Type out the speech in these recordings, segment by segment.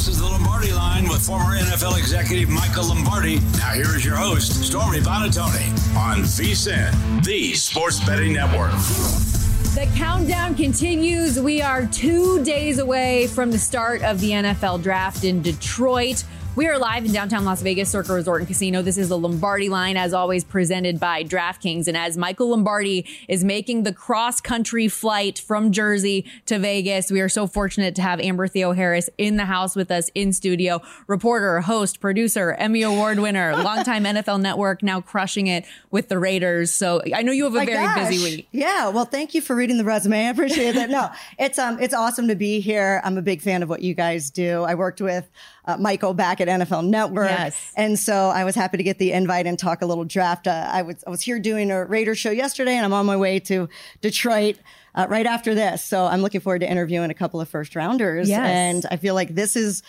This is the Lombardi Line with former NFL executive Michael Lombardi. Now here is your host, Stormy Buonantony, on VSiN, the Sports Betting Network. The countdown continues. We are 2 days away from the start of the NFL draft in Detroit. We are live in downtown Las Vegas, Circa Resort and Casino. This is the Lombardi Line, as always, presented by DraftKings. And as Michael Lombardi is making the cross-country flight from Jersey to Vegas, we are so fortunate to have Amber Theoharis in the house with us in studio. Reporter, host, producer, Emmy Award winner, longtime NFL Network, now crushing it with the Raiders. So I know you have a busy week. Yeah, well, thank you for reading the resume. I appreciate that. No, it's awesome to be here. I'm a big fan of what you guys do. I worked with Michael back at NFL Network. Yes. And so I was happy to get the invite and talk a little draft. I was here doing a Raiders show yesterday, and I'm on my way to Detroit right after this. So I'm looking forward to interviewing a couple of first rounders. Yes. And I feel like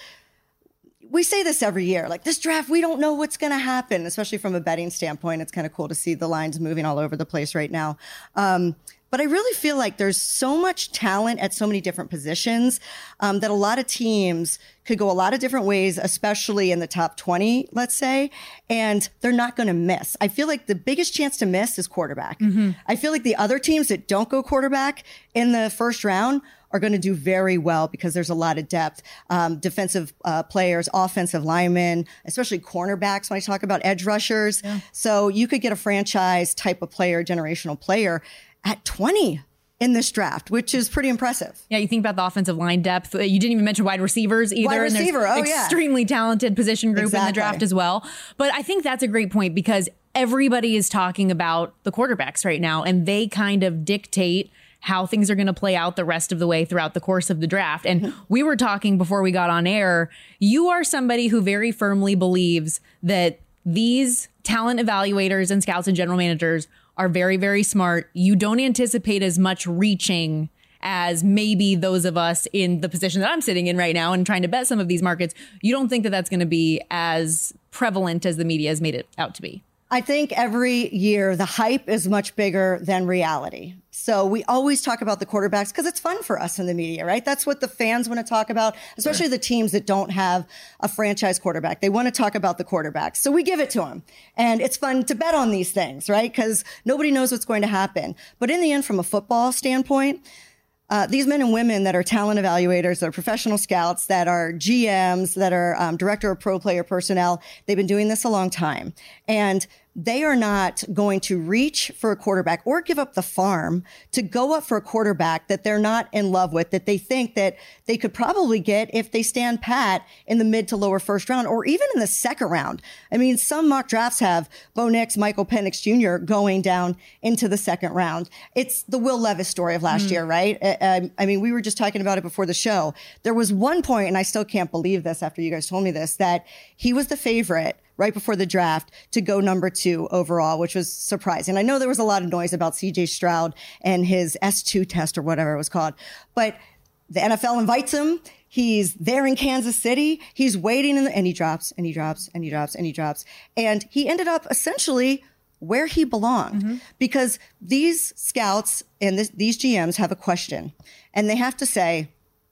we say this every year, like this draft, we don't know what's going to happen, especially from a betting standpoint. It's kind of cool to see the lines moving all over the place right now. But I really feel like there's so much talent at so many different positions that a lot of teams could go a lot of different ways, especially in the top 20, let's say, and they're not going to miss. I feel like the biggest chance to miss is quarterback. Mm-hmm. I feel like the other teams that don't go quarterback in the first round are going to do very well because there's a lot of depth. Defensive players, offensive linemen, especially cornerbacks when I talk about edge rushers. Yeah. So you could get a franchise type of player, generational player, at 20 in this draft, which is pretty impressive. Yeah, you think about the offensive line depth. You didn't even mention wide receivers either. Wide receiver, and there's extremely talented position group in the draft as well. But I think that's a great point because everybody is talking about the quarterbacks right now, and they kind of dictate how things are going to play out the rest of the way throughout the course of the draft. And we were talking before we got on air. You are somebody who very firmly believes that these talent evaluators and scouts and general managers are very, very smart. You don't anticipate as much reaching as maybe those of us in the position that I'm sitting in right now and trying to bet some of these markets. You don't think that that's going to be as prevalent as the media has made it out to be? I think every year the hype is much bigger than reality. So we always talk about the quarterbacks because it's fun for us in the media, right? That's what the fans want to talk about, especially the teams that don't have a franchise quarterback. They want to talk about the quarterbacks. So we give it to them. And it's fun to bet on these things, right? Because nobody knows what's going to happen. But in the end, from a football standpoint, these men and women that are talent evaluators, that are professional scouts, that are GMs, that are director of pro player personnel, they've been doing this a long time. And they are not going to reach for a quarterback or give up the farm to go up for a quarterback that they're not in love with, that they think that they could probably get if they stand pat in the mid to lower first round or even in the second round. I mean, some mock drafts have Bo Nix, Michael Penix Jr. going down into the second round. It's the Will Levis story of last year, right? I mean, we were just talking about it before the show. There was one point, and I still can't believe this after you guys told me this, that he was the favorite right before the draft to go number 2 overall, which was surprising. I know there was a lot of noise about CJ Stroud and his S2 test or whatever it was called, but the NFL invites him. He's there in Kansas City. He's waiting and he drops and he drops and he drops and he drops. And he ended up essentially where he belonged because these scouts and these GMs have a question and they have to say,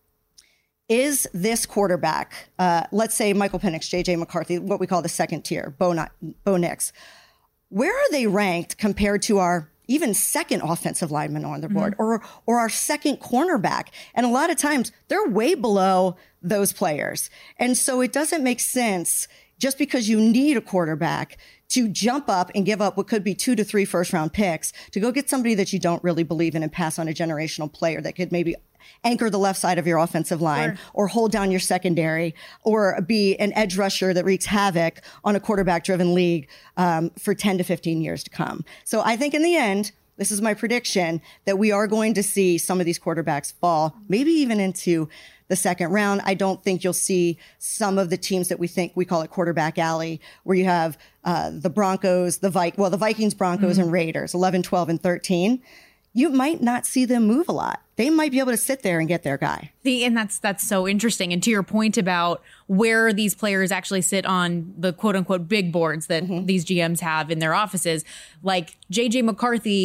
is this quarterback, let's say Michael Penix, J.J. McCarthy, what we call the second tier, Bo Nix, where are they ranked compared to our even second offensive lineman on the board or our second cornerback? And a lot of times they're way below those players. And so it doesn't make sense just because you need a quarterback to jump up and give up what could be 2 to 3 first round picks to go get somebody that you don't really believe in and pass on a generational player that could maybe anchor the left side of your offensive line or hold down your secondary or be an edge rusher that wreaks havoc on a quarterback driven league for 10 to 15 years to come. So I think in the end, this is my prediction that we are going to see some of these quarterbacks fall, maybe even into the second round. I don't think you'll see some of the teams that we call it quarterback alley, where you have the Broncos, the Vikings, Broncos, and Raiders, 11, 12, and 13. You might not see them move a lot. They might be able to sit there and get their guy. And that's so interesting. And to your point about where these players actually sit on the quote unquote big boards that these GMs have in their offices, like JJ McCarthy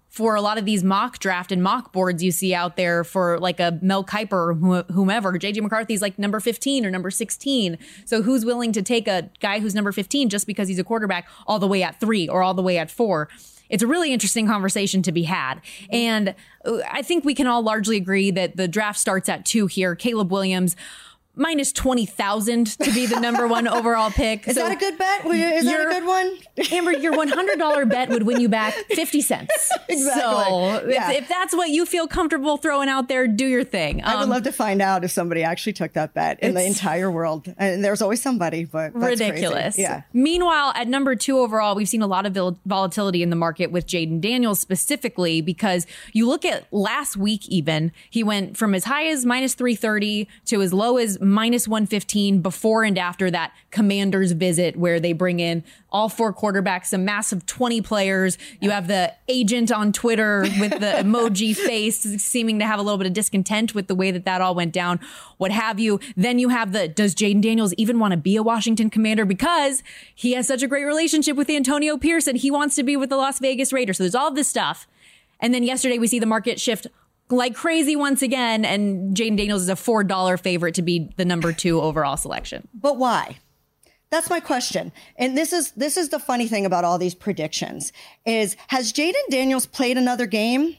for a lot of these mock draft and mock boards you see out there for like a Mel Kiper or whomever. JJ McCarthy's like number 15 or number 16. So who's willing to take a guy who's number 15 just because he's a quarterback all the way at 3 or all the way at 4? It's a really interesting conversation to be had. And I think we can all largely agree that the draft starts at 2 here. Caleb Williams, minus 20,000 to be the number 1 overall pick. Is that a good bet? Is that a good one? Amber, your $100 bet would win you back 50 cents. Exactly. So if that's what you feel comfortable throwing out there, do your thing. I would love to find out if somebody actually took that bet in the entire world. And there's always somebody, but that's ridiculous. Crazy. Yeah. Meanwhile, at number 2 overall, we've seen a lot of volatility in the market with Jayden Daniels specifically, because you look at last week even, he went from as high as minus 330 to as low as minus 115 before and after that Commanders visit where they bring in all 4 quarterbacks, a massive 20 players. You have the agent on Twitter with the emoji face seeming to have a little bit of discontent with the way that all went down, what have you. Then you have does Jayden Daniels even want to be a Washington Commander because he has such a great relationship with Antonio Pierce and he wants to be with the Las Vegas Raiders. So there's all this stuff. And then yesterday we see the market shift like crazy once again, and Jayden Daniels is a $4 favorite to be the number 2 overall selection. But why? That's my question. And this is the funny thing about all these predictions is, has Jayden Daniels played another game?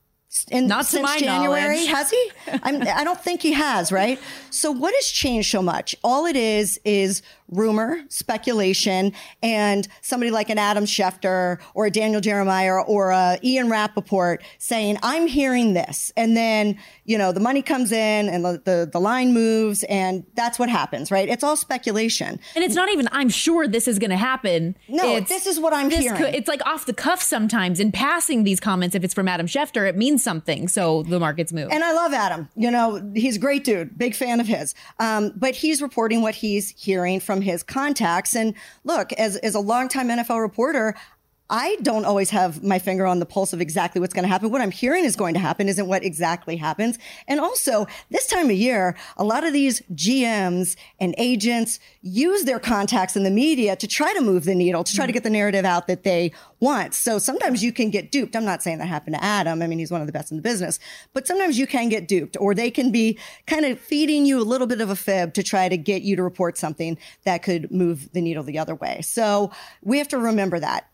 Not to my January, knowledge. Has he? I don't think he has, right? So what has changed so much? All it is rumor, speculation, and somebody like an Adam Schefter or a Daniel Jeremiah or a Ian Rappaport saying, I'm hearing this. And then, the money comes in and the line moves and that's what happens, right? It's all speculation. And it's not even, I'm sure this is going to happen. No, this is what I'm hearing. It's like off the cuff sometimes in passing these comments. If it's from Adam Schefter, it means something. So the markets move. And I love Adam. He's a great dude, big fan of his. But he's reporting what he's hearing from his contacts. And look, as a longtime NFL reporter, I don't always have my finger on the pulse of exactly what's going to happen. What I'm hearing is going to happen isn't what exactly happens. And also, this time of year, a lot of these GMs and agents use their contacts in the media to try to move the needle, to try to get the narrative out that they want. So sometimes you can get duped. I'm not saying that happened to Adam. I mean, he's one of the best in the business. But sometimes you can get duped, or they can be kind of feeding you a little bit of a fib to try to get you to report something that could move the needle the other way. So we have to remember that.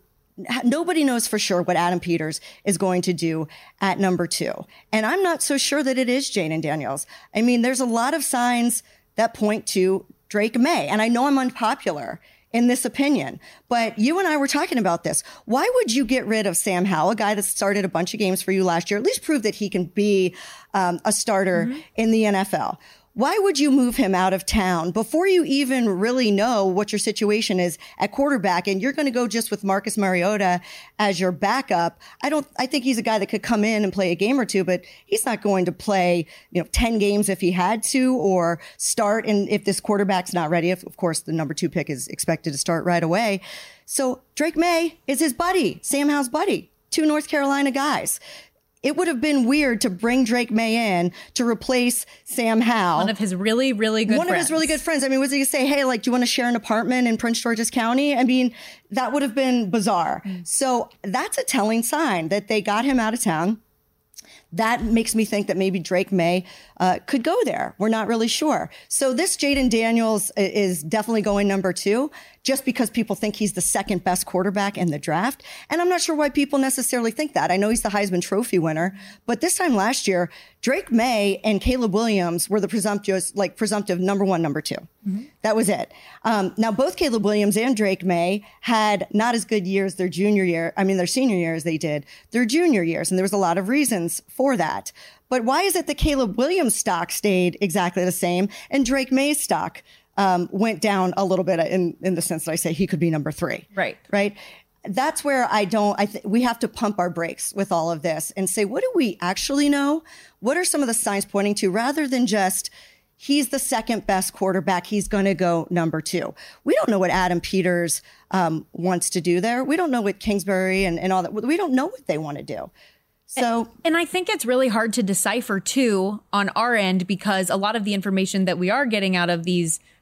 Nobody knows for sure what Adam Peters is going to do at number 2. And I'm not so sure that it is Jayden Daniels. I mean, there's a lot of signs that point to Drake May. And I know I'm unpopular in this opinion, but you and I were talking about this. Why would you get rid of Sam Howell, a guy that started a bunch of games for you last year, at least prove that he can be a starter in the NFL? Why would you move him out of town before you even really know what your situation is at quarterback? And you're going to go just with Marcus Mariota as your backup. I think he's a guy that could come in and play a game or two, but he's not going to play, 10 games if he had to, or start. And if this quarterback's not ready, of course, the number 2 pick is expected to start right away. So Drake May is his buddy, Sam Howell's buddy, 2 North Carolina guys. It would have been weird to bring Drake May in to replace Sam Howell. One of his really, really good friends. One of his really good friends. I mean, was he going to say, hey, do you want to share an apartment in Prince George's County? I mean, that would have been bizarre. So that's a telling sign that they got him out of town. That makes me think that maybe Drake May could go there. We're not really sure. So this Jayden Daniels is definitely going number 2, just because people think he's the second best quarterback in the draft. And I'm not sure why people necessarily think that. I know he's the Heisman Trophy winner, but this time last year, Drake May and Caleb Williams were the presumptive number 1, number 2. That was it. Now, both Caleb Williams and Drake May had not as good years their senior year as they did their junior years. And there was a lot of reasons for that. But why is it that Caleb Williams' stock stayed exactly the same and Drake May's stock went down a little bit in the sense that I say he could be number 3? Right. That's where we have to pump our brakes with all of this and say, what do we actually know? What are some of the signs pointing to, rather than just, he's the second best quarterback, he's going to go number 2. We don't know what Adam Peters wants to do there. We don't know what Kingsbury and all that. We don't know what they want to do. So, and I think it's really hard to decipher too on our end, because a lot of the information that we are getting out of these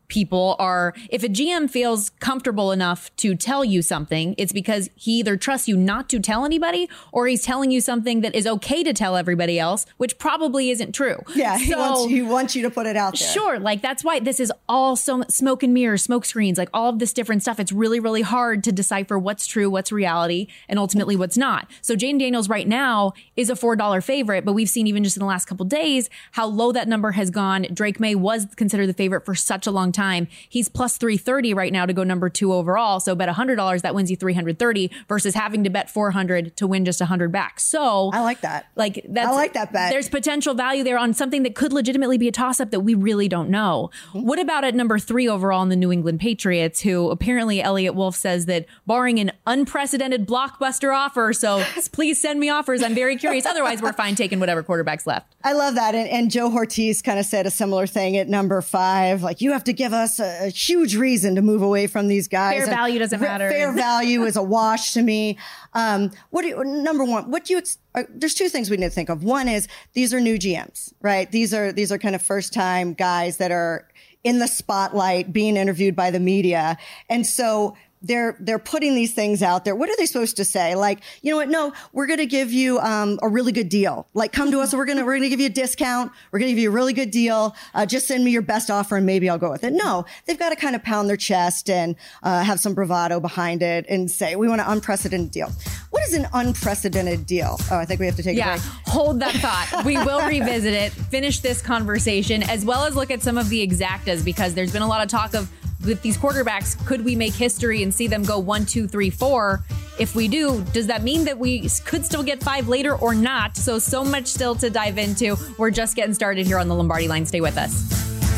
people are, if a GM feels comfortable enough to tell you something, it's because he either trusts you not to tell anybody, or he's telling you something that is okay to tell everybody else, which probably isn't true. Yeah, he wants you to put it out there. Sure, like that's why this is all so smoke and mirrors, smoke screens, like all of this different stuff. It's really, really hard to decipher what's true, what's reality, and ultimately what's not. So Jayden Daniels right now is a $4 favorite, but we've seen even just in the last couple of days how low that number has gone. Drake May was considered the favorite for such a long time. He's plus 330 right now to go number 2 overall. So bet $100, that wins you 330 versus having to bet 400 to win just 100 back. So I like that. I like that bet. There's potential value there on something that could legitimately be a toss up that we really don't know. What about at number 3 overall in the New England Patriots, who apparently Elliot Wolf says that barring an unprecedented blockbuster offer, so please send me offers. I'm very curious. Otherwise, we're fine taking whatever quarterback's left. I love that. And Joe Ortiz kind of said a similar thing at number 5. Like, you have to give us a huge reason to move away from these guys. Fair value doesn't matter. Fair value is a wash to me. Number one, there's 2 things we need to think of. One is these are new GMs, right? These are kind of first time guys that are in the spotlight being interviewed by the media. And so they're putting these things out there. What are they supposed to say? Like, you know what? No, we're going to give you a really good deal. Like, come to us. We're going to give you a discount. We're going to give you a really good deal. Just send me your best offer and maybe I'll go with it. No, they've got to kind of pound their chest and have some bravado behind it and say, we want an unprecedented deal. What is an unprecedented deal? Oh, I think we have to take a break. Hold that thought. We will revisit it, finish this conversation, as well as look at some of the exactas, because there's been a lot of talk of with these quarterbacks, could we make history and see them go 1, 2, 3, 4? If we do, does that mean that we could still get 5 later or not? So much still to dive into. We're just getting started here on the Lombardi Line. Stay with us.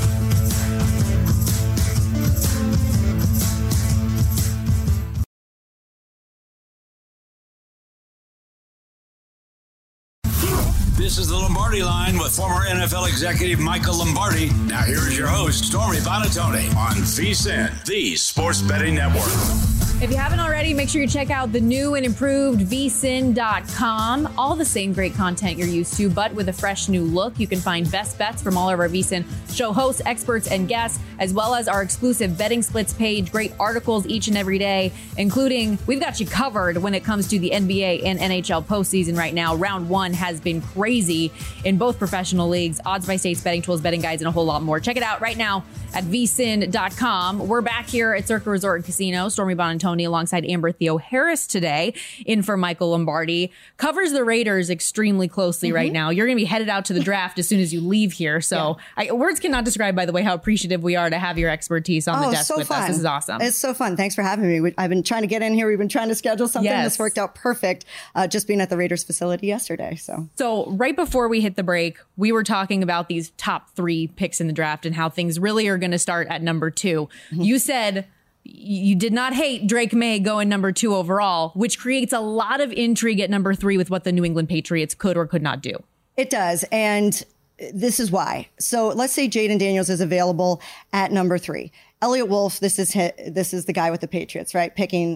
This is the Lombardi Line with former NFL executive Michael Lombardi. Now here is your host, Stormy Buonantony, on VSiN, the Sports Betting Network. If you haven't already, make sure you check out the new and improved vsin.com. All the same great content you're used to, but with a fresh new look. You can find best bets from all of our VSiN show hosts, experts, and guests, as well as our exclusive betting splits page. Great articles each and every day, including we've got you covered when it comes to the NBA and NHL postseason right now. Round 1 has been crazy in both professional leagues. Odds by states, betting tools, betting guides, and a whole lot more. Check it out right now at vsin.com. We're back here at Circa Resort and Casino. Stormy Buonantony alongside Amber Theo Harris today, in for Michael Lombardi. Covers the Raiders extremely closely right now. You're going to be headed out to the draft as soon as you leave here. So words cannot describe, by the way, how appreciative we are to have your expertise on the desk with us. This is awesome. It's so fun. Thanks for having me. I've been trying to get in here. We've been trying to schedule something. This worked out perfect. Just being at the Raiders facility yesterday. So right before we hit the break, we were talking about these top 3 picks in the draft and how things really are going to start at number 2. You said you did not hate Drake May going number 2 overall, which creates a lot of intrigue at number 3 with what the New England Patriots could or could not do. It does. And this is why. So let's say Jayden Daniels is available at number 3. Elliot Wolf, this is the guy with the Patriots, right? Picking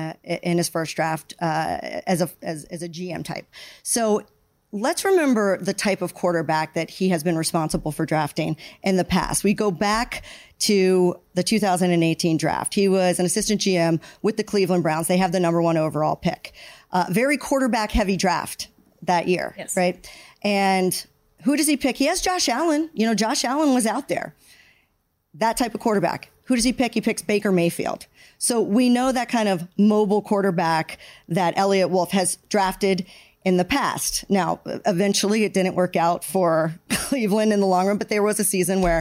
in his first draft as a GM type. So let's remember the type of quarterback that he has been responsible for drafting in the past. We go back to the 2018 draft. He was an assistant GM with the Cleveland Browns. They have the number 1 overall pick. Very quarterback heavy draft that year, right? And who does he pick? He has Josh Allen. You know, Josh Allen was out there. That type of quarterback. Who does he pick? He picks Baker Mayfield. So we know that kind of mobile quarterback that Elliot Wolf has drafted in the past. Now, eventually it didn't work out for Cleveland in the long run, but there was a season where,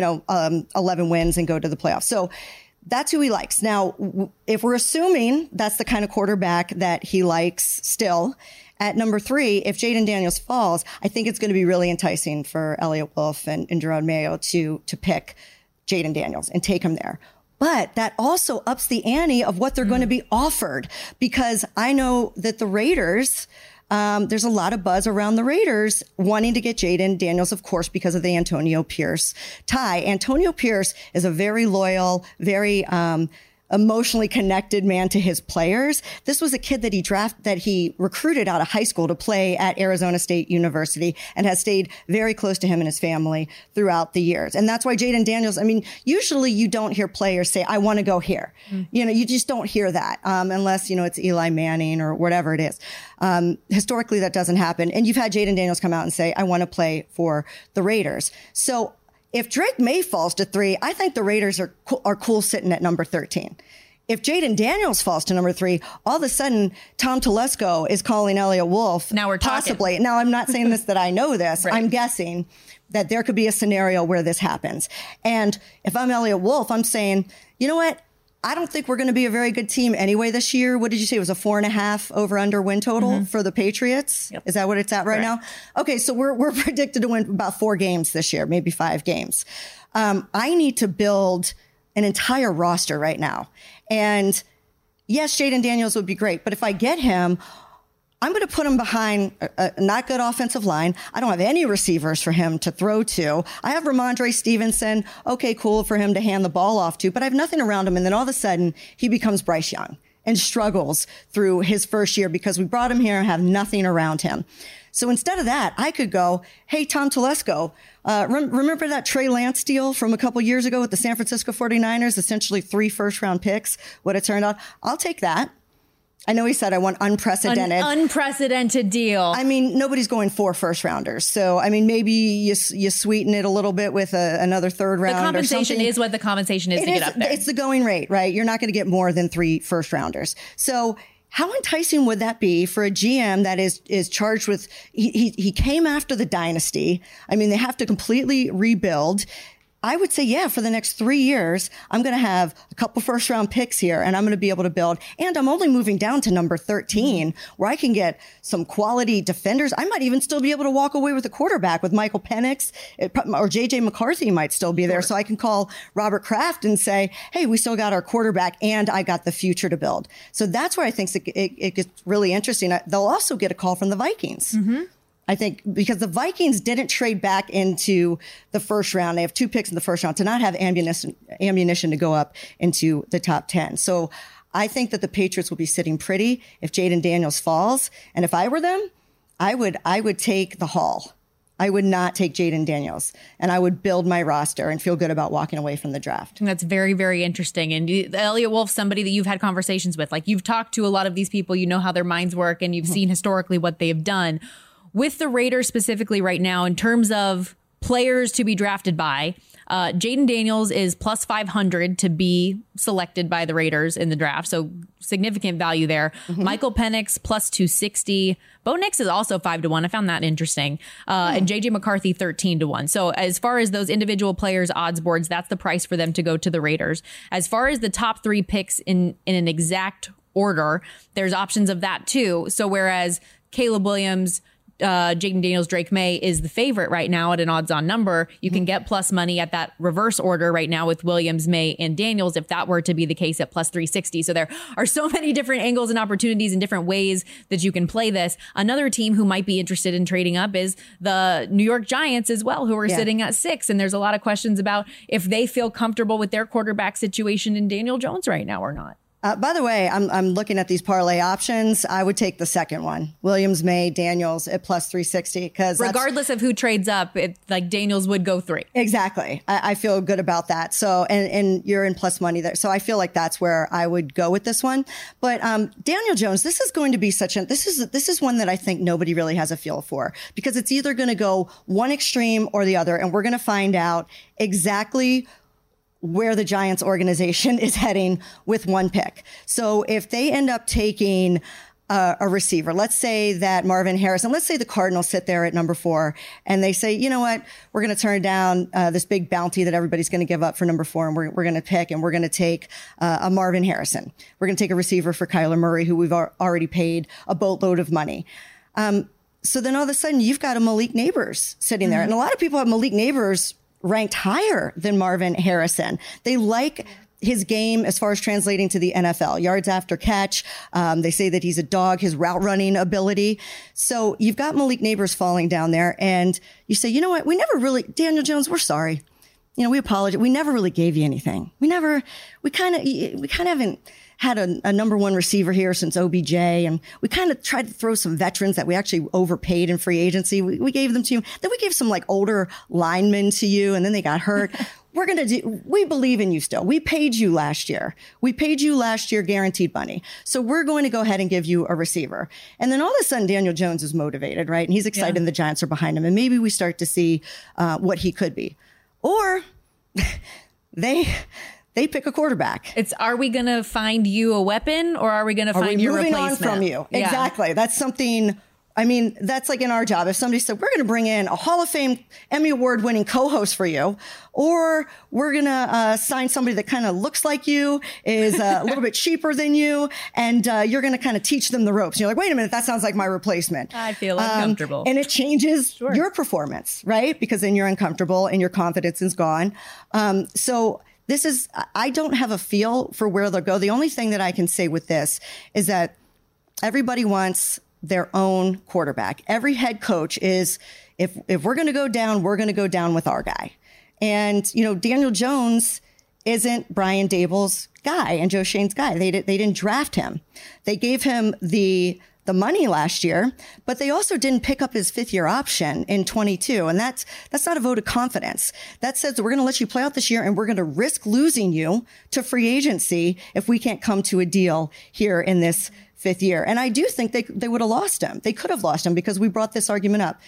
11 wins and go to the playoffs. So that's who he likes. Now, if we're assuming that's the kind of quarterback that he likes still, at number 3, if Jayden Daniels falls, I think it's going to be really enticing for Elliot Wolf and Jerome Mayo to pick Jayden Daniels and take him there. But that also ups the ante of what they're going to be offered, because I know that the Raiders, there's a lot of buzz around the Raiders wanting to get Jayden Daniels, of course, because of the Antonio Pierce tie. Antonio Pierce is a very loyal, very emotionally connected man to his players. This was a kid that he recruited out of high school to play at Arizona State University and has stayed very close to him and his family throughout the years. And that's why Jayden Daniels, I mean, usually you don't hear players say, I want to go here. You know, you just don't hear that unless, you know, it's Eli Manning or whatever it is. Historically, that doesn't happen. And you've had Jayden Daniels come out and say, I want to play for the Raiders. So if Drake May falls to 3, I think the Raiders are cool sitting at number 13. If Jayden Daniels falls to number 3, all of a sudden Tom Telesco is calling Elliot Wolf. Now we're talking. Possibly. Now I'm not saying this that I know this. Right. I'm guessing that there could be a scenario where this happens. And if I'm Elliot Wolf, I'm saying, you know what? I don't think we're going to be a very good team anyway this year. What did you say? It was a 4.5 over/under win total for the Patriots. Yep. Is that what it's at right now? Okay, so we're predicted to win about 4 games this year, maybe 5 games. I need to build an entire roster right now. And yes, Jayden Daniels would be great, but if I get him, I'm going to put him behind a not good offensive line. I don't have any receivers for him to throw to. I have Ramondre Stevenson. Okay, cool for him to hand the ball off to, but I have nothing around him. And then all of a sudden he becomes Bryce Young and struggles through his first year because we brought him here and have nothing around him. So instead of that, I could go, hey, Tom Telesco, remember that Trey Lance deal from a couple years ago with the San Francisco 49ers, essentially 3 first-round picks, what it turned out? I'll take that. I know he said I want unprecedented. An unprecedented deal. I mean, nobody's going 4 first-rounders. So, I mean, maybe you sweeten it a little bit with another third round. The compensation is what the compensation is to get up there. It's the going rate, right? You're not going to get more than 3 first-rounders. So how enticing would that be for a GM that is charged with, he came after the dynasty. I mean, they have to completely rebuild. I would say, yeah, for the next 3 years, I'm going to have a couple first round picks here and I'm going to be able to build. And I'm only moving down to number 13 where I can get some quality defenders. I might even still be able to walk away with a quarterback with Michael Penix or JJ McCarthy might still be there. So I can call Robert Kraft and say, hey, we still got our quarterback and I got the future to build. So that's where I think it gets really interesting. They'll also get a call from the Vikings. I think because the Vikings didn't trade back into the first round. They have 2 picks in the first round to not have ammunition to go up into the top 10. So I think that the Patriots will be sitting pretty if Jayden Daniels falls. And if I were them, I would take the haul. I would not take Jayden Daniels, and I would build my roster and feel good about walking away from the draft. That's very, very interesting. And Elliot Wolf, somebody that you've had conversations with, like you've talked to a lot of these people, you know how their minds work, and you've seen historically what they have done. With the Raiders specifically right now, in terms of players to be drafted by, Jayden Daniels is plus 500 to be selected by the Raiders in the draft. So significant value there. Michael Penix plus 260. Bo Nix is also 5-1. I found that interesting. And JJ McCarthy 13-1. So as far as those individual players' odds boards, that's the price for them to go to the Raiders. As far as the top 3 picks in an exact order, there's options of that too. So whereas Caleb Williams, Jayden Daniels, Drake May is the favorite right now at an odds-on number. You can get plus money at that reverse order right now with Williams, May, and Daniels if that were to be the case at plus 360. So there are so many different angles and opportunities and different ways that you can play this. Another team who might be interested in trading up is the New York Giants as well, who are sitting at 6. And there's a lot of questions about if they feel comfortable with their quarterback situation in Daniel Jones right now or not. By the way, I'm looking at these parlay options. I would take the second one, Williams, May, Daniels at plus 360. Because regardless of who trades up, like Daniels would go 3. Exactly. I feel good about that. So, and you're in plus money there. So I feel like that's where I would go with this one. But Daniel Jones, this is going to be this is one that I think nobody really has a feel for, because it's either going to go one extreme or the other. And we're going to find out exactly where the Giants organization is heading with one pick. So if they end up taking a receiver, let's say that Marvin Harrison, let's say the Cardinals sit there at number 4 and they say, you know what, we're going to turn down this big bounty that everybody's going to give up for number 4. And we're going to pick and we're going to take a Marvin Harrison. We're going to take a receiver for Kyler Murray, who we've already paid a boatload of money. So then all of a sudden you've got a Malik Nabers sitting there. And a lot of people have Malik Nabers ranked higher than Marvin Harrison. They like his game as far as translating to the NFL, yards after catch. They say that he's a dog, his route running ability. So you've got Malik Nabers falling down there and you say, you know what? We never really, Daniel Jones, we're sorry. we apologize. We never really gave you anything. We kind of haven't had a number one receiver here since OBJ. And we kind of tried to throw some veterans that we actually overpaid in free agency. We gave them to you. Then we gave some like older linemen to you, and then they got hurt. We believe in you still. We paid you last year. Guaranteed money. So we're going to go ahead and give you a receiver. And then all of a sudden, Daniel Jones is motivated, right? And he's excited and the Giants are behind him. And maybe we start to see what he could be. Or they pick a quarterback. Are we going to find you a weapon, or are we going to find your replacement? Moving on from you. Yeah. Exactly. That's something. I mean, that's like in our job. If somebody said, we're going to bring in a Hall of Fame Emmy Award winning co-host for you, or we're going to sign somebody that kind of looks like you, is a little bit cheaper than you, and you're going to kind of teach them the ropes. And you're like, wait a minute, that sounds like my replacement. I feel uncomfortable. And it changes your performance, right? Because then you're uncomfortable and your confidence is gone. So I don't have a feel for where they'll go. The only thing that I can say with this is that everybody wants their own quarterback. Every head coach is, if we're going to go down, we're going to go down with our guy. And, Daniel Jones isn't Brian Daboll's guy and Joe Schoen's guy. They didn't draft him. They gave him the money last year, but they also didn't pick up his 5th-year option in 22. And that's not a vote of confidence. That says that we're going to let you play out this year, and we're going to risk losing you to free agency if we can't come to a deal here in this 5th year. And I do think they would have lost him. They could have lost him because we brought this argument up.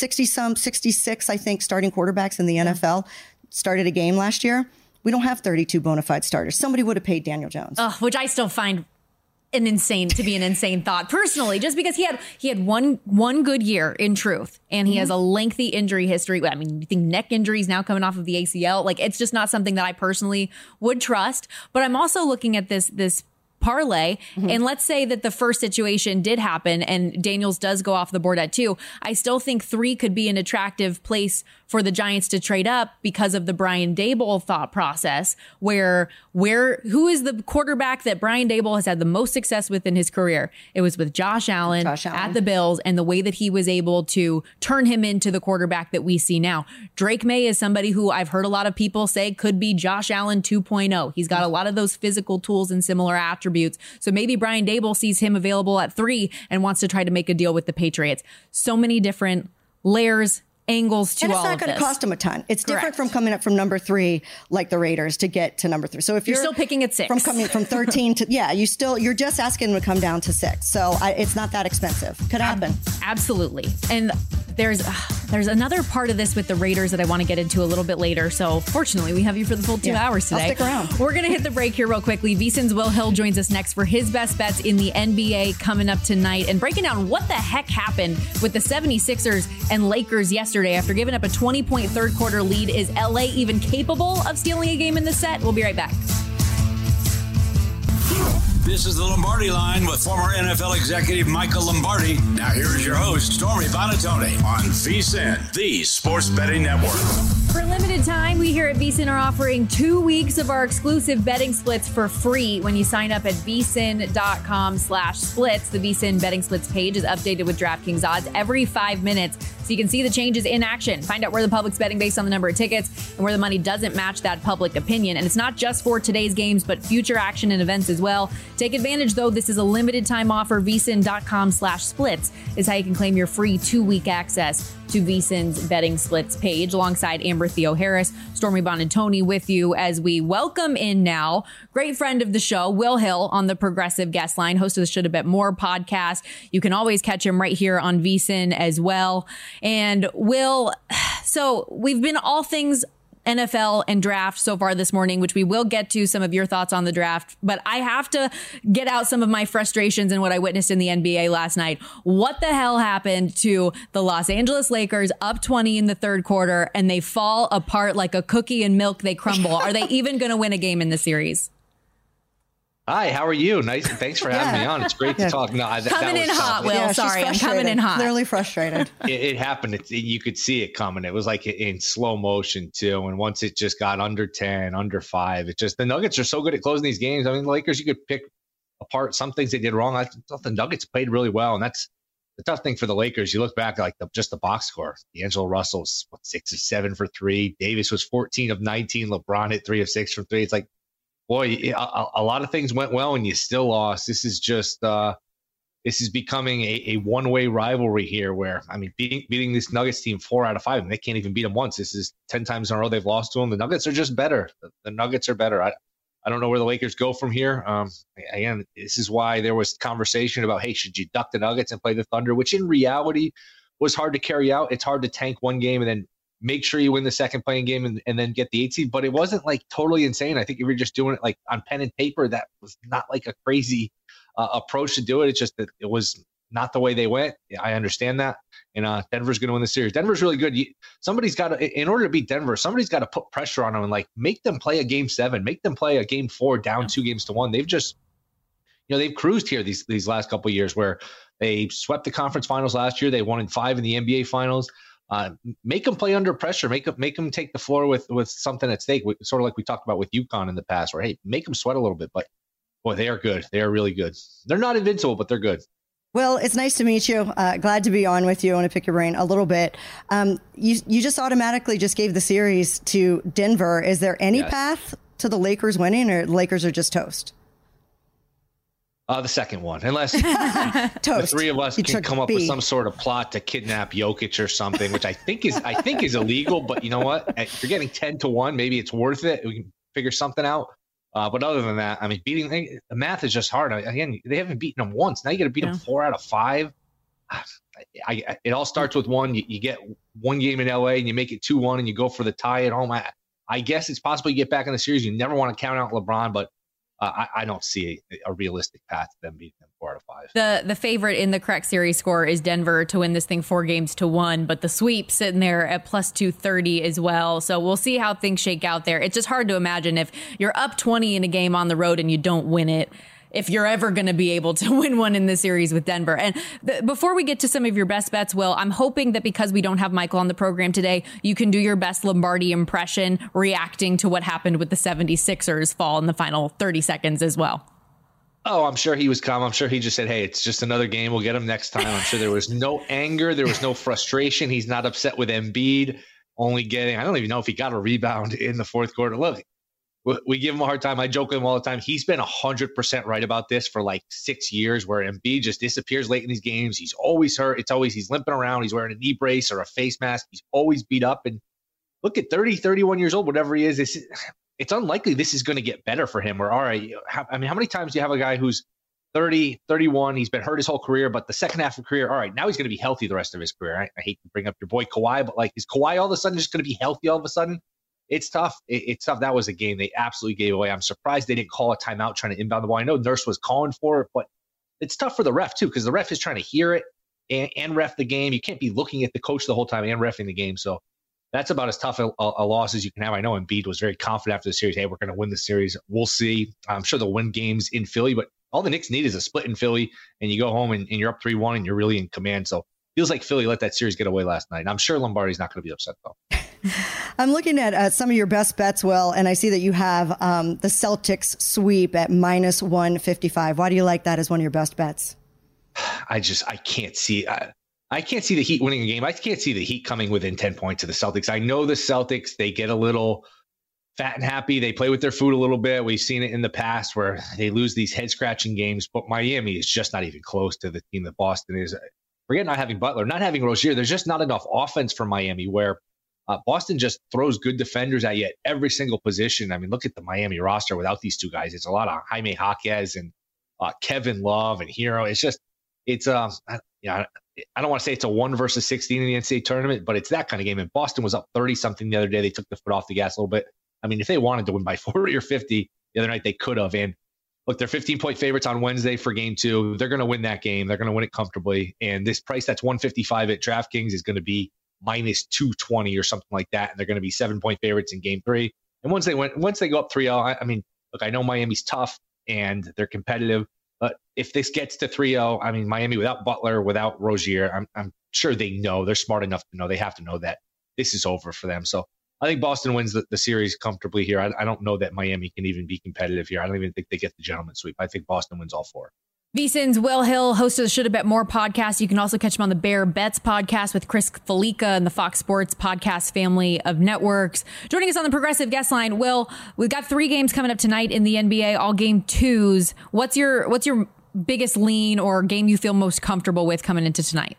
66, I think, starting quarterbacks in the NFL started a game last year. We don't have 32 bona fide starters. Somebody would have paid Daniel Jones. Which I still find an insane thought personally, just because he had one good year in truth, and he has a lengthy injury history. I mean, you think neck injuries now coming off of the ACL, like it's just not something that I personally would trust. But I'm also looking at this parlay. And let's say that the first situation did happen and Daniels does go off the board at 2. I still think 3 could be an attractive place for the Giants to trade up because of the Brian Daboll thought process, who is the quarterback that Brian Daboll has had the most success with in his career? It was with Josh Allen at the Bills, and the way that he was able to turn him into the quarterback that we see now. Drake May is somebody who I've heard a lot of people say could be Josh Allen 2.0. He's got a lot of those physical tools and similar attributes. So maybe Brian Daboll sees him available at 3 and wants to try to make a deal with the Patriots. So many different layers, angles to all of this. And it's not going to cost them a ton. It's different from coming up from number 3, like the Raiders, to get to number 3. So if you're still picking at 6, from coming from 13 to, you're just asking them to come down to 6. So it's not that expensive. Could happen. Absolutely. And there's another part of this with the Raiders that I want to get into a little bit later. So fortunately, we have you for the full 2 hours today. I'll stick around. We're going to hit the break here real quickly. VSiN's Will Hill joins us next for his best bets in the NBA coming up tonight, and breaking down what the heck happened with the 76ers and Lakers yesterday after giving up a 20-point third quarter lead. Is LA even capable of stealing a game in the set? We'll be right back. This is the Lombardi Line with former NFL executive Michael Lombardi. Now here is your host, Stormy Buonantony, on VSiN, the Sports Betting Network. For a limited time, we here at VSiN are offering 2 weeks of our exclusive betting splits for free when you sign up at vsin.com/splits. The VSiN betting splits page is updated with DraftKings odds every 5 minutes, so you can see the changes in action. Find out where the public's betting based on the number of tickets and where the money doesn't match that public opinion. And it's not just for today's games, but future action and events as well. Take advantage, though. This is a limited time offer. vsin.com/splits is how you can claim your free 2-week access to VSiN's betting splits page, alongside Amber Theo-Harris, Stormy Buonantony with you as we welcome in now great friend of the show, Will Hill, on the Progressive Guest Line, host of the Should Have Bet More podcast. You can always catch him right here on VSiN as well. And Will, so we've been all things NFL and draft so far this morning, which we will get to some of your thoughts on the draft. But I have to get out some of my frustrations and what I witnessed in the NBA last night. What the hell happened to the Los Angeles Lakers, up 20 in the third quarter, and they fall apart like a cookie and milk? They crumble. Are they even going to win a game in the series? Hi, how are you? Nice. Thanks for having me on. It's great to talk. No, coming in hot, Will. Yeah, sorry, I'm coming in hot. Clearly frustrated. It happened. You could see it coming. It was like in slow motion too. And once it just got under 10, under 5, the Nuggets are so good at closing these games. I mean, the Lakers, you could pick apart some things they did wrong. I thought the Nuggets played really well, and that's the tough thing for the Lakers, you look back like just the box score. D'Angelo Russell's 6 of 7 for 3. Davis was 14 of 19. LeBron hit 3 of 6 from 3. It's like, boy, a lot of things went well and you still lost. This is just this is becoming a one-way rivalry here where, I mean, beating this Nuggets team 4 out of 5, and they can't even beat them once. This is 10 times in a row they've lost to them. The Nuggets are just better. The Nuggets are better. I don't know where the Lakers go from here. Again, this is why there was conversation about, hey, should you duck the Nuggets and play the Thunder, which in reality was hard to carry out. It's hard to tank one game and then make sure you win the second playing game and then get the 8 seed. But it wasn't like totally insane. I think if you're just doing it like on pen and paper, that was not like a crazy approach to do it. It's just that it was not the way they went. I understand that. And Denver's going to win the series. Denver's really good. Somebody's got to, in order to beat Denver, somebody's got to put pressure on them and like make them play a game 7, make them play a game 4 down 2 games to 1. They've just, they've cruised here these last couple of years where they swept the conference finals last year. They won in 5 in the NBA finals. Make them play under pressure. Make them take the floor with something at stake. Sort of like we talked about with UConn in the past, where hey, make them sweat a little bit. But boy, they are good. They are really good. They're not invincible, but they're good. Well, it's nice to meet you. Glad to be on with you. I want to pick your brain a little bit. You just automatically just gave the series to Denver. Is there any path to the Lakers winning, or the Lakers are just toast? The second one, unless the 3 of us can come up with some sort of plot to kidnap Jokic or something, which I think is illegal. But you know what? If you're getting 10-1, maybe it's worth it. We can figure something out. But other than that, I mean, the math is just hard. Again, they haven't beaten them once. Now you got to beat them 4 out of 5. It all starts with one. You get one game in LA and you make it 2-1 and you go for the tie at home. I guess it's possible you get back in the series. You never want to count out LeBron, but I don't see a realistic path to them beating them 4 out of 5. The favorite in the correct series score is Denver to win this thing 4 games to 1, but the sweep sitting there at plus 230 as well. So we'll see how things shake out there. It's just hard to imagine if you're up 20 in a game on the road and you don't win it, if you're ever going to be able to win one in the series with Denver. And before we get to some of your best bets, Will, I'm hoping that because we don't have Michael on the program today, you can do your best Lombardi impression reacting to what happened with the 76ers fall in the final 30 seconds as well. Oh, I'm sure he was calm. I'm sure he just said, hey, it's just another game. We'll get him next time. I'm sure there was no anger. There was no frustration. He's not upset with Embiid only getting, I don't even know if he got a rebound in the fourth quarter. Look, we give him a hard time. I joke with him all the time. He's been 100% right about this for like 6 years, where Embiid just disappears late in these games. He's always hurt. It's always he's limping around. He's wearing a knee brace or a face mask. He's always beat up. And look at 30, 31 years old, whatever he is. It's unlikely this is going to get better for him. Or all right, how many times do you have a guy who's 30, 31, he's been hurt his whole career, but the second half of career, all right, now he's going to be healthy the rest of his career. I hate to bring up your boy Kawhi, but like, is Kawhi all of a sudden just going to be healthy all of a sudden? It's tough. It's tough. That was a game they absolutely gave away. I'm surprised they didn't call a timeout trying to inbound the ball. I know Nurse was calling for it, but it's tough for the ref too, because the ref is trying to hear it and ref the game. You can't be looking at the coach the whole time and reffing the game. So that's about as tough a loss as you can have. I know Embiid was very confident after the series. Hey, we're going to win the series. We'll see. I'm sure they'll win games in Philly, but all the Knicks need is a split in Philly, and you go home and you're up 3-1 and you're really in command. So feels like Philly let that series get away last night. And I'm sure Lombardi's not going to be upset though. I'm looking at some of your best bets, Will, and I see that you have the Celtics sweep at minus 155. Why do you like that as one of your best bets? I can't see. I can't see the Heat winning a game. I can't see the Heat coming within 10 points of the Celtics. I know the Celtics, they get a little fat and happy. They play with their food a little bit. We've seen it in the past where they lose these head-scratching games, but Miami is just not even close to the team that Boston is. Forget not having Butler, not having Rozier. There's just not enough offense for Miami, where Boston just throws good defenders at you at every single position. I mean, look at the Miami roster without these two guys. It's a lot of Jaime Jaquez and Kevin Love and Hero. I don't want to say it's a 1 versus 16 in the NCAA tournament, but it's that kind of game. And Boston was up 30-something the other day. They took the foot off the gas a little bit. I mean, if they wanted to win by 40 or 50 the other night, they could have. And look, they're 15-point favorites on Wednesday for game 2. They're going to win that game. They're going to win it comfortably. And this price that's 155 at DraftKings is going to be minus 220 or something like that. And they're going to be 7-point favorites in game 3. And once they go up 3-0, I mean, look, I know Miami's tough and they're competitive, but if this gets to 3-0, I mean, Miami without Butler, without Rozier, I'm sure they know, they're smart enough to know, they have to know that this is over for them. So I think Boston wins the series comfortably here. I don't know that Miami can even be competitive here. I don't even think they get the gentleman sweep. I think Boston wins all 4. VSiN's Will Hill, host of the Shoulda Bet More podcast. You can also catch him on the Bear Bets podcast with Chris Felica and the Fox Sports podcast family of networks. Joining us on the Progressive Guest Line, Will, we've got 3 games coming up tonight in the NBA, all game 2s. What's your biggest lean or game you feel most comfortable with coming into tonight?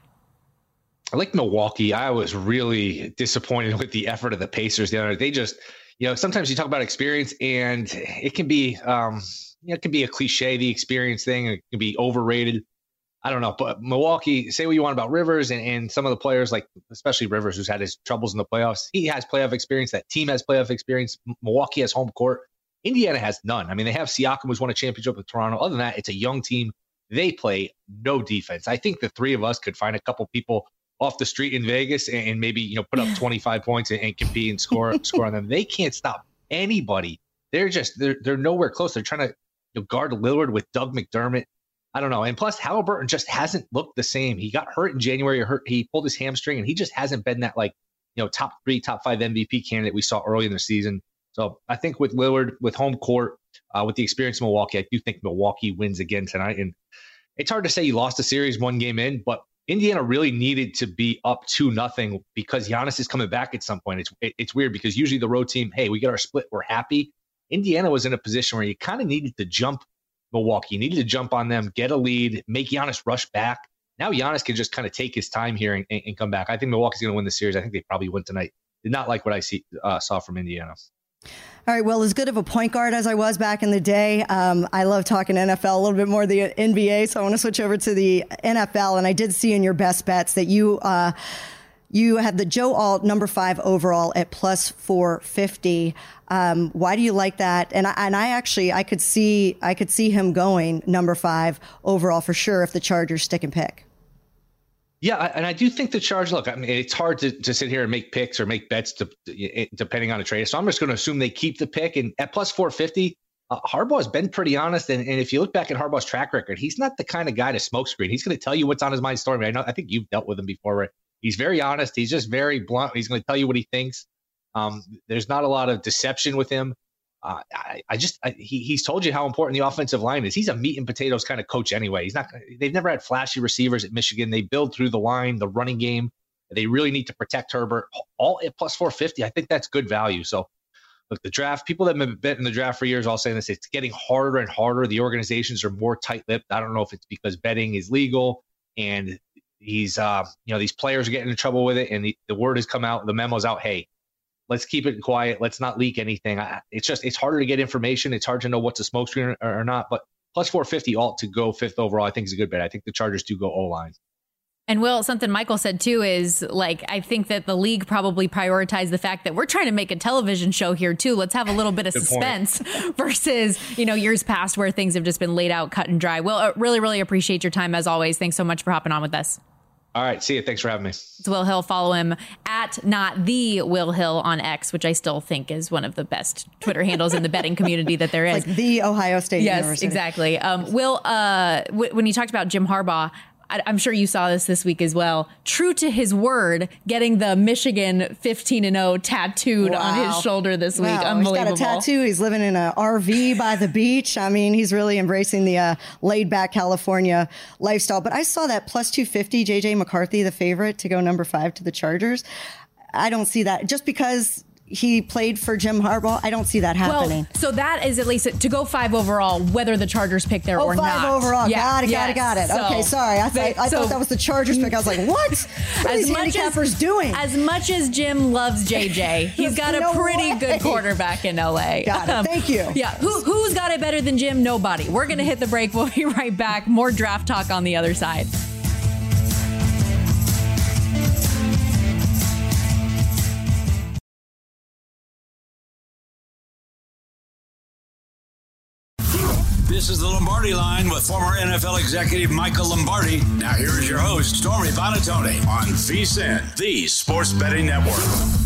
I like Milwaukee. I was really disappointed with the effort of the Pacers the other night. They just, sometimes you talk about experience and it can be, it can be a cliche, the experience thing. It can be overrated. I don't know. But Milwaukee, say what you want about Rivers and some of the players, like especially Rivers, who's had his troubles in the playoffs. He has playoff experience. That team has playoff experience. Milwaukee has home court. Indiana has none. I mean, they have Siakam, who's won a championship with Toronto. Other than that, it's a young team. They play no defense. I think the 3 of us could find a couple people off the street in Vegas and maybe, put up 25 points and compete and score on them. They can't stop anybody. They're nowhere close. They're trying to guard Lillard with Doug McDermott. I don't know. And plus, Halliburton just hasn't looked the same. He got hurt in January. He pulled his hamstring, and he just hasn't been that top 3, top 5 MVP candidate we saw early in the season. So I think with Lillard, with home court, with the experience of Milwaukee, I do think Milwaukee wins again tonight. And it's hard to say you lost a series 1 game in, but Indiana really needed to be up 2-0 because Giannis is coming back at some point. It's weird because usually the road team, hey, we get our split, we're happy. Indiana was in a position where you kind of needed to jump Milwaukee. You needed to jump on them, get a lead, make Giannis rush back. Now Giannis can just kind of take his time here and come back. I think Milwaukee's going to win the series. I think they probably win tonight. Did not like what I saw from Indiana. All right, well, as good of a point guard as I was back in the day, I love talking NFL, a little bit more the NBA, so I want to switch over to the NFL. And I did see in your best bets that you have the Joe Alt number 5 overall at plus 450. Why do you like that? And I could see him going number 5 overall for sure if the Chargers stick and pick. Yeah, and I do think the Chargers, look, I mean, it's hard to sit here and make picks or make bets depending on a trade. So I'm just going to assume they keep the pick. And at plus 450, Harbaugh has been pretty honest. And if you look back at Harbaugh's track record, he's not the kind of guy to smokescreen. He's going to tell you what's on his mind. Stormy, I think you've dealt with him before, right? He's very honest. He's just very blunt. He's going to tell you what he thinks. There's not a lot of deception with him. He's told you how important the offensive line is. He's a meat and potatoes kind of coach anyway. They've never had flashy receivers at Michigan. They build through the line, the running game. They really need to protect Herbert. All at plus 450. I think that's good value. So look, the draft, people that have been betting the draft for years, all saying this, it's getting harder and harder. The organizations are more tight-lipped. I don't know if it's because betting is legal and these players are getting in trouble with it. And the word has come out, the memo's out. Hey, let's keep it quiet. Let's not leak anything. It's harder to get information. It's hard to know what's a smokescreen or not. But plus 450 alt to go 5th overall, I think is a good bet. I think the Chargers do go O-line. And Will, something Michael said too is I think that the league probably prioritized the fact that we're trying to make a television show here too. Let's have a little bit of suspense versus, years past where things have just been laid out, cut and dry. Will, really, really appreciate your time as always. Thanks so much for hopping on with us. All right. See you. Thanks for having me. It's Will Hill. Follow him at not the Will Hill on X, which I still think is one of the best Twitter handles in the betting community that there is. Like the Ohio State University. Yes, exactly. Will, when you talked about Jim Harbaugh, I'm sure you saw this week as well. True to his word, getting the Michigan 15-0 tattooed on his shoulder this week. Unbelievable. He's got a tattoo. He's living in an RV by the beach. I mean, he's really embracing the laid-back California lifestyle. But I saw that plus 250, J.J. McCarthy, the favorite, to go number 5 to the Chargers. I don't see that. Just because he played for Jim Harbaugh, I don't see that happening. Well, so that is at least to go 5 overall, whether the Chargers pick there or not. 5 overall. Yeah. Got it. So, okay, sorry. I thought that was the Chargers pick. I was like, what? What are these handicappers doing? As much as Jim loves JJ, he's got a pretty good quarterback in LA. Got it. Thank you. Yeah. Who's got it better than Jim? Nobody. We're going to hit the break. We'll be right back. More draft talk on the other side. This is the Lombardi Line with former NFL executive Michael Lombardi. Now here's your host, Stormy Buonantony on VSiN, the Sports Betting Network.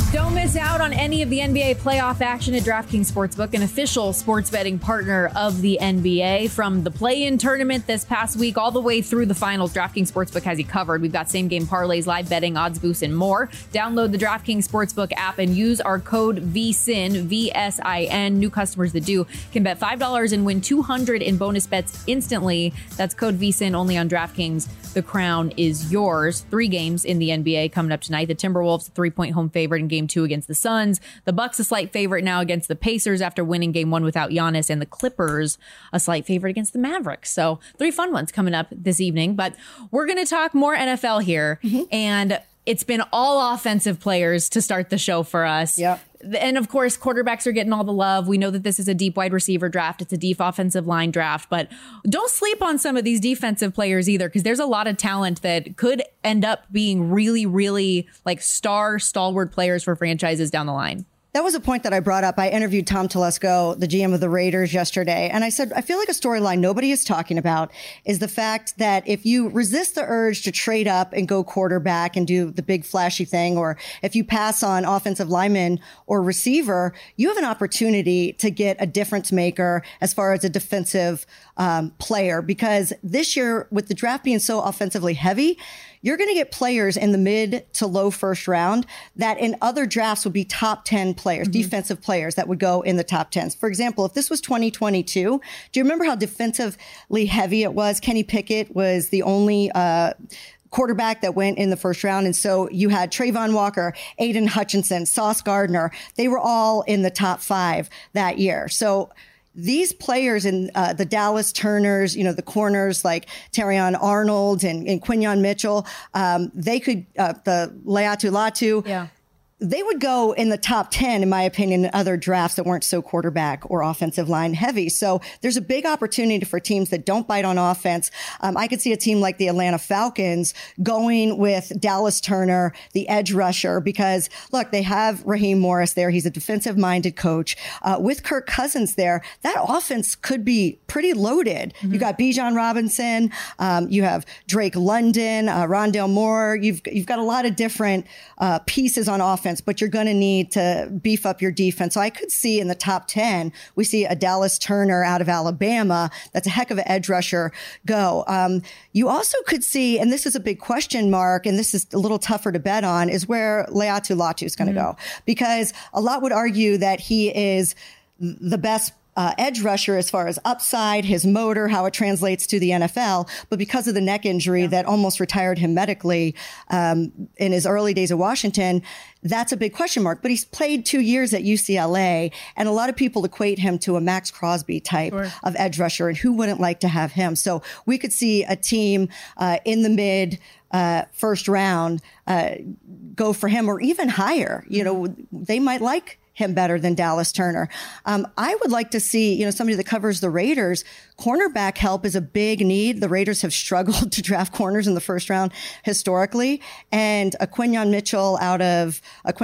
Don't miss out on any of the NBA playoff action at DraftKings Sportsbook, an official sports betting partner of the NBA. From the play-in tournament this past week all the way through the finals, DraftKings Sportsbook has you covered. We've got same-game parlays, live betting, odds boosts, and more. Download the DraftKings Sportsbook app and use our code VSIN, V-S-I-N. New customers that do can bet $5 and win $200 in bonus bets instantly. That's code VSIN only on DraftKings. The crown is yours. 3 games in the NBA coming up tonight. The Timberwolves, a 3-point home favorite in Game 2 against the Suns. The Bucks, a slight favorite now against the Pacers after winning Game 1 without Giannis. And the Clippers, a slight favorite against the Mavericks. So 3 fun ones coming up this evening. But we're going to talk more NFL here. And it's been all offensive players to start the show for us. Yep. And of course, quarterbacks are getting all the love. We know that this is a deep wide receiver draft. It's a deep offensive line draft, but don't sleep on some of these defensive players either, because there's a lot of talent that could end up being really, really like stalwart players for franchises down the line. That was a point that I brought up. I interviewed Tom Telesco, the GM of the Raiders, yesterday. And I said, I feel like a storyline nobody is talking about is the fact that if you resist the urge to trade up and go quarterback and do the big flashy thing, or if you pass on offensive lineman or receiver, you have an opportunity to get a difference maker as far as a defensive player. Because this year, with the draft being so offensively heavy, you're going to get players in the mid to low first round that in other drafts would be top 10 players, defensive players that would go in the top 10s. For example, if this was 2022, do you remember how defensively heavy it was? Kenny Pickett was the only quarterback that went in the first round. And so you had Trayvon Walker, Aiden Hutchinson, Sauce Gardner. They were all in the top 5 that year. So these players in the Dallas Turners, the corners like Terrion Arnold and Quinyon Mitchell, they could, the Laiatu Latu, they would go in the top 10, in my opinion, in other drafts that weren't so quarterback or offensive line heavy. So there's a big opportunity for teams that don't bite on offense. I could see a team like the Atlanta Falcons going with Dallas Turner, the edge rusher, because look, they have Raheem Morris there. He's a defensive minded coach. With Kirk Cousins there, that offense could be pretty loaded. You got Bijan Robinson. You have Drake London, Rondale Moore. You've got a lot of different pieces on offense, but you're going to need to beef up your defense. So I could see in the top 10, we see a Dallas Turner out of Alabama. That's a heck of an edge rusher go. You also could see, and this is a big question mark, and this is a little tougher to bet on, is where Laiatu Latu is going to go. Because a lot would argue that he is the best edge rusher as far as upside, his motor, how it translates to the NFL. But because of the neck injury that almost retired him medically in his early days at Washington, that's a big question mark. But he's played 2 years at UCLA, and a lot of people equate him to a Max Crosby type of edge rusher, and who wouldn't like to have him? So we could see a team in the mid first round go for him, or even higher. They might like him better than Dallas Turner. I would like to see, somebody that covers the Raiders. Cornerback help is a big need. The Raiders have struggled to draft corners in the first round historically. And Quinyon Mitchell out of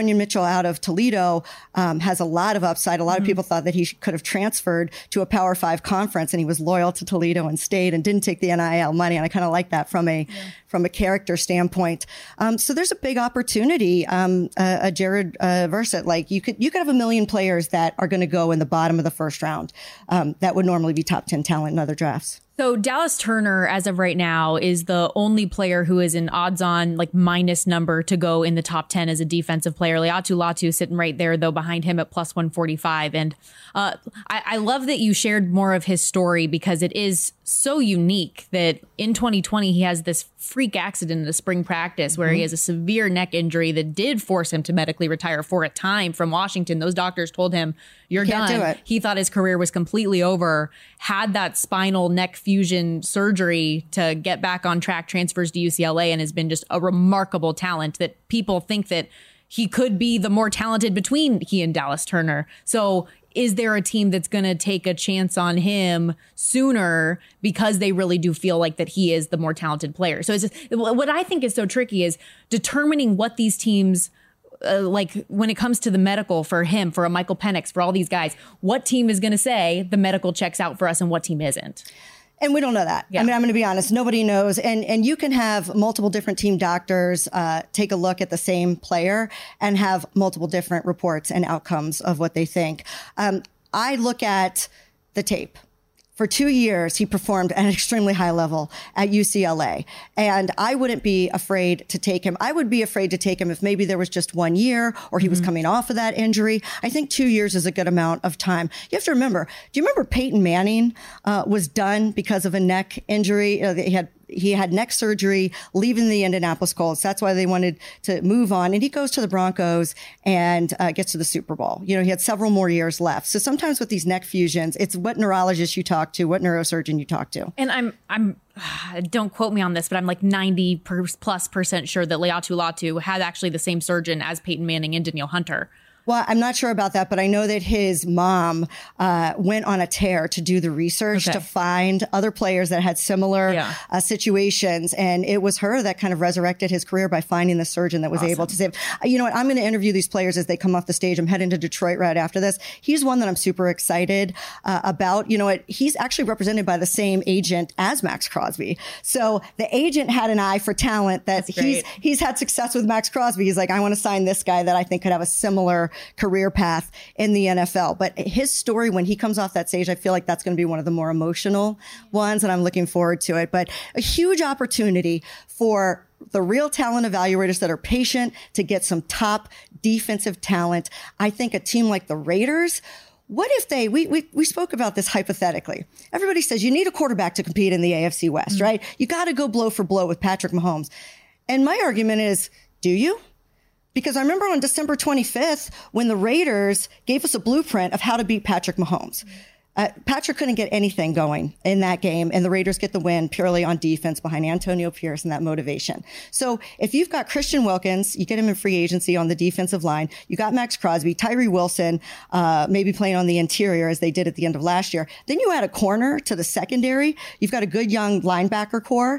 Toledo has a lot of upside. A lot of people thought that he could have transferred to a Power 5 conference, and he was loyal to Toledo and stayed and didn't take the NIL money. And I kind of like that from a character standpoint. So there's a big opportunity. Jared Versett, like you could have a million players that are going to go in the bottom of the first round that would normally be top 10 talent in other drafts. So Dallas Turner, as of right now, is the only player who is an odds-on, minus number to go in the top 10 as a defensive player. Laiatu Latu sitting right there, though, behind him at plus 145. And I love that you shared more of his story, because it is so unique that in 2020, he has this freak accident in the spring practice where he has a severe neck injury that did force him to medically retire for a time from Washington. Those doctors told him, you're done. Do it. He thought his career was completely over, had that spinal neck fusion surgery to get back on track, transfers to UCLA, and has been just a remarkable talent that people think that he could be the more talented between he and Dallas Turner. So is there a team that's going to take a chance on him sooner because they really do feel like that he is the more talented player? So it's just, what I think is so tricky is determining what these teams when it comes to the medical for him, for a Michael Penix, for all these guys, what team is going to say the medical checks out for us and what team isn't? And we don't know that. Yeah. I mean, I'm going to be honest. Nobody knows. And you can have multiple different team doctors take a look at the same player and have multiple different reports and outcomes of what they think. I look at the tape. For 2 years, he performed at an extremely high level at UCLA. And I wouldn't be afraid to take him. I would be afraid to take him if maybe there was just 1 year or he was coming off of that injury. I think 2 years is a good amount of time. You have to remember, do you remember Peyton Manning was done because of a neck injury? He had neck surgery leaving the Indianapolis Colts. That's why they wanted to move on. And he goes to the Broncos and gets to the Super Bowl. He had several more years left. So sometimes with these neck fusions, it's what neurologist you talk to, what neurosurgeon you talk to. And I'm don't quote me on this, but I'm like 90+% sure that Laiatu Latu had actually the same surgeon as Peyton Manning and Danielle Hunter. Well, I'm not sure about that, but I know that his mom went on a tear to do the research to find other players that had similar situations. And it was her that kind of resurrected his career by finding the surgeon that was able to save. You know what? I'm going to interview these players as they come off the stage. I'm heading to Detroit right after this. He's one that I'm super excited about. You know what? He's actually represented by the same agent as Max Crosby. So the agent had an eye for talent that he's had success with Max Crosby. He's like, I want to sign this guy that I think could have a similar career path in the NFL. But his story, when he comes off that stage, I feel like that's going to be one of the more emotional ones, and I'm looking forward to it. But a huge opportunity for the real talent evaluators that are patient to get some top defensive talent. I think a team like the Raiders, what if we spoke about this hypothetically. Everybody says you need a quarterback to compete in the AFC West, right? You got to go blow for blow with Patrick Mahomes. And my argument is, do you? Because I remember on December 25th, when the Raiders gave us a blueprint of how to beat Patrick Mahomes. Patrick couldn't get anything going in that game, and the Raiders get the win purely on defense behind Antonio Pierce and that motivation. So if you've got Christian Wilkins, you get him in free agency on the defensive line. You got Max Crosby, Tyree Wilson, maybe playing on the interior as they did at the end of last year. Then you add a corner to the secondary. You've got a good young linebacker core.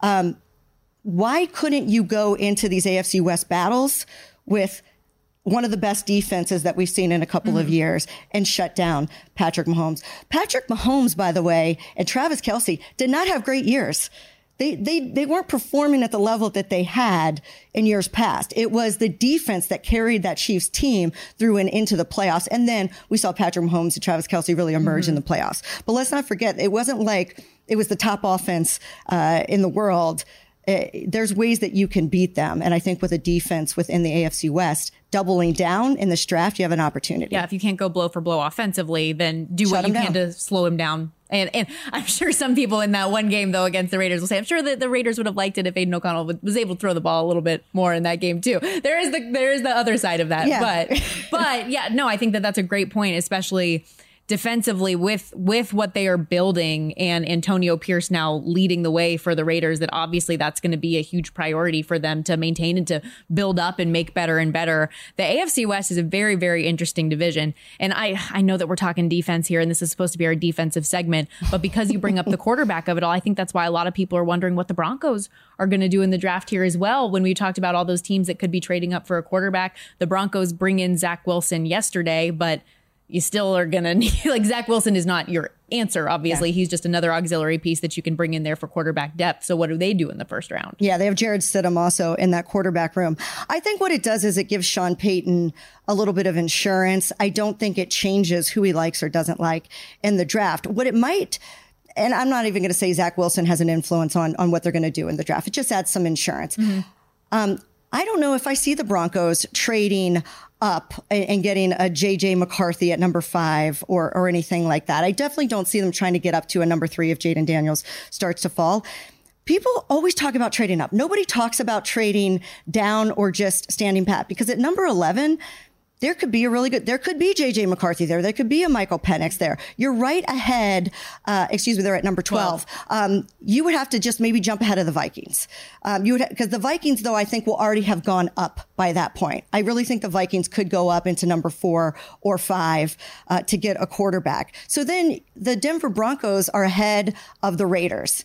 Why couldn't you go into these AFC West battles with one of the best defenses that we've seen in a couple of years and shut down Patrick Mahomes? Patrick Mahomes, by the way, and Travis Kelce did not have great years. They weren't performing at the level that they had in years past. It was the defense that carried that Chiefs team through and into the playoffs. And then we saw Patrick Mahomes and Travis Kelce really emerge in the playoffs. But let's not forget, it wasn't like it was the top offense in the world. There's ways that you can beat them. And I think with a defense within the AFC West, doubling down in this draft, you have an opportunity. Yeah, if you can't go blow for blow offensively, then do what you can to slow him down. And I'm sure some people in that one game, though, against the Raiders will say, I'm sure that the Raiders would have liked it if Aiden O'Connell was able to throw the ball a little bit more in that game, too. There is the other side of that. Yeah. But yeah, no, I think that that's a great point, especially defensively with what they are building and Antonio Pierce now leading the way for the Raiders, that obviously that's going to be a huge priority for them to maintain and to build up and make better and better. The AFC West is a very, very interesting division. And I know that we're talking defense here and this is supposed to be our defensive segment, but because you bring up the quarterback of it all, I think that's why a lot of people are wondering what the Broncos are going to do in the draft here as well. When we talked about all those teams that could be trading up for a quarterback, the Broncos bring in Zach Wilson yesterday, but you still are going to need, like, Zach Wilson is not your answer, obviously. Yeah. He's just another auxiliary piece that you can bring in there for quarterback depth. So what do they do in the first round? Yeah, they have Jared Stidham also in that quarterback room. I think what it does is it gives Sean Payton a little bit of insurance. I don't think it changes who he likes or doesn't like in the draft. What it might, and I'm not even going to say Zach Wilson has an influence on what they're going to do in the draft. It just adds some insurance. Mm-hmm. I don't know if I see the Broncos trading up and getting a JJ McCarthy at number 5 or anything like that. I definitely don't see them trying to get up to a number 3 if Jaden Daniels starts to fall. People always talk about trading up. Nobody talks about trading down or just standing pat, because at number 11, there could be there could be JJ McCarthy there. There could be a Michael Penix there. You're right ahead. They're at number 12. You would have to just maybe jump ahead of the Vikings. Because the Vikings, though, I think will already have gone up by that point. I really think the Vikings could go up into number 4 or 5 to get a quarterback. So then the Denver Broncos are ahead of the Raiders.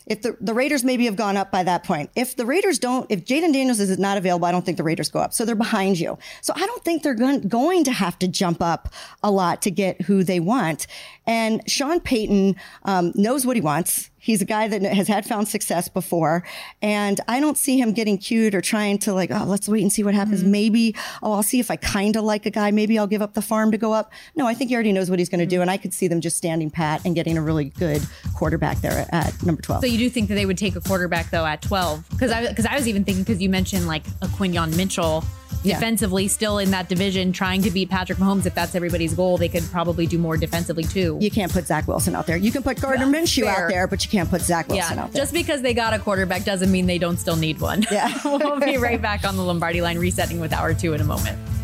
If the Raiders maybe have gone up by that point. If the Raiders don't, if Jayden Daniels is not available, I don't think the Raiders go up. So they're behind you. So I don't think they're going to have to jump up a lot to get who they want. And Sean Payton knows what he wants. He's a guy that has found success before. And I don't see him getting cute or trying to let's wait and see what happens. Maybe, I'll see if I kind of like a guy. Maybe I'll give up the farm to go up. No, I think he already knows what he's going to do. And I could see them just standing pat and getting a really good quarterback there at number 12. So you do think that they would take a quarterback, though, at 12? Because I was even thinking, because you mentioned like a Quinyon Mitchell defensively still in that division trying to beat Patrick Mahomes. If that's everybody's goal, they could probably do more defensively too. You can't put Zach Wilson out there. You can put Gardner Minshew out there, but you can't put Zach Wilson out there. Just because they got a quarterback doesn't mean they don't still need one. Yeah. We'll be right back on the Lombardi Line, resetting with Hour 2 in a moment.